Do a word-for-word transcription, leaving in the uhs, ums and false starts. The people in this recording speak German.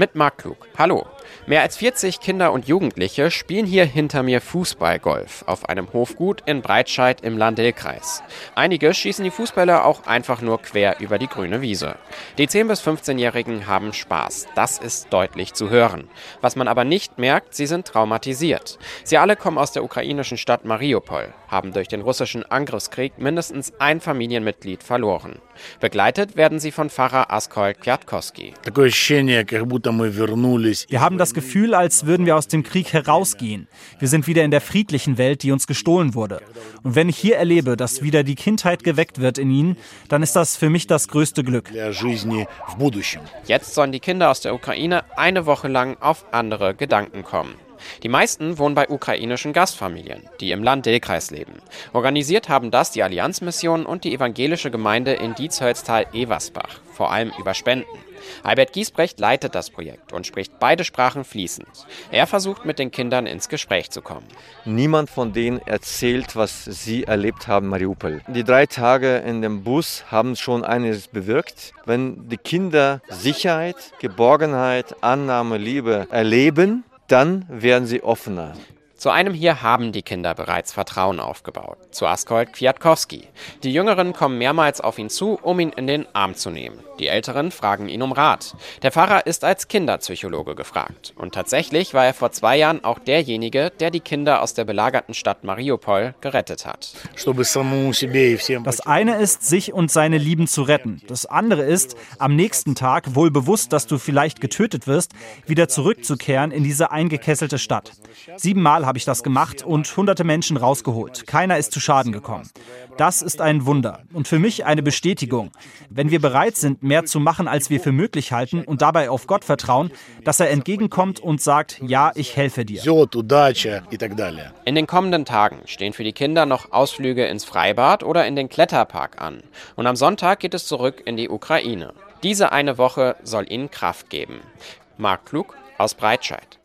Mit Marc Klug. Hallo. Mehr als vierzig Kinder und Jugendliche spielen hier hinter mir Fußballgolf auf einem Hofgut in Breitscheid im Lahn-Dill-Kreis. Einige schießen die Fußbälle auch einfach nur quer über die grüne Wiese. Die zehn- bis fünfzehnjährigen haben Spaß. Das ist deutlich zu hören. Was man aber nicht merkt, sie sind traumatisiert. Sie alle kommen aus der ukrainischen Stadt Mariupol, haben durch den russischen Angriffskrieg mindestens ein Familienmitglied verloren. Begleitet werden sie von Pfarrer Askold Kwiatkowski. Wir haben das Gefühl, als würden wir aus dem Krieg herausgehen. Wir sind wieder in der friedlichen Welt, die uns gestohlen wurde. Und wenn ich hier erlebe, dass wieder die Kindheit geweckt wird in ihnen, dann ist das für mich das größte Glück. Jetzt sollen die Kinder aus der Ukraine eine Woche lang auf andere Gedanken kommen. Die meisten wohnen bei ukrainischen Gastfamilien, die im Lahn-Dill-Kreis leben. Organisiert haben das die Allianzmission und die evangelische Gemeinde in Dietshölztal-Eversbach, vor allem über Spenden. Albert Giesbrecht leitet das Projekt und spricht beide Sprachen fließend. Er versucht, mit den Kindern ins Gespräch zu kommen. Niemand von denen erzählt, was sie erlebt haben in Mariupol. Die drei Tage in dem Bus haben schon einiges bewirkt. Wenn die Kinder Sicherheit, Geborgenheit, Annahme, Liebe erleben, dann werden sie offener. Zu einem hier haben die Kinder bereits Vertrauen aufgebaut, zu Askold Kwiatkowski. Die Jüngeren kommen mehrmals auf ihn zu, um ihn in den Arm zu nehmen. Die Älteren fragen ihn um Rat. Der Pfarrer ist als Kinderpsychologe gefragt. Und tatsächlich war er vor zwei Jahren auch derjenige, der die Kinder aus der belagerten Stadt Mariupol gerettet hat. Das eine ist, sich und seine Lieben zu retten. Das andere ist, am nächsten Tag, wohl bewusst, dass du vielleicht getötet wirst, wieder zurückzukehren in diese eingekesselte Stadt. Siebenmal habe ich das gemacht und hunderte Menschen rausgeholt. Keiner ist zu Schaden gekommen. Das ist ein Wunder und für mich eine Bestätigung. Wenn wir bereit sind, mehr zu machen, als wir für möglich halten und dabei auf Gott vertrauen, dass er entgegenkommt und sagt, ja, ich helfe dir. In den kommenden Tagen stehen für die Kinder noch Ausflüge ins Freibad oder in den Kletterpark an. Und am Sonntag geht es zurück in die Ukraine. Diese eine Woche soll ihnen Kraft geben. Marc Klug aus Breitscheid.